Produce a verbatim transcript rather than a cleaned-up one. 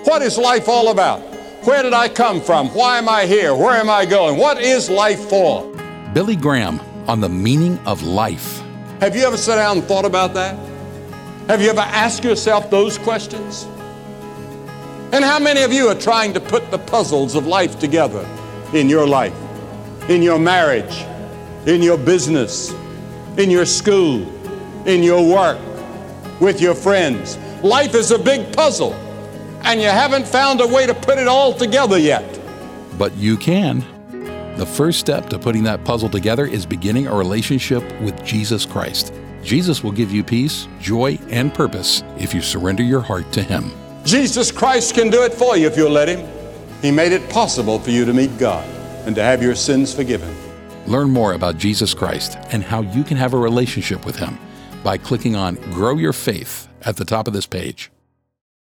What is life all about? Where did I come from? Why am I here? Where am I going? What is life for? Billy Graham on the meaning of life. Have you ever sat down and thought about that? Have you ever asked yourself those questions? And how many of you are trying to put the puzzles of life together in your life, in your marriage, in your business, in your school, in your work, with your friends? Life is a big puzzle, and you haven't found a way to put it all together yet. But you can. The first step to putting that puzzle together is beginning a relationship with Jesus Christ. Jesus will give you peace, joy, and purpose if you surrender your heart to Him. Jesus Christ can do it for you if you'll let Him. He made it possible for you to meet God and to have your sins forgiven. Learn more about Jesus Christ and how you can have a relationship with Him by clicking on Grow Your Faith at the top of this page.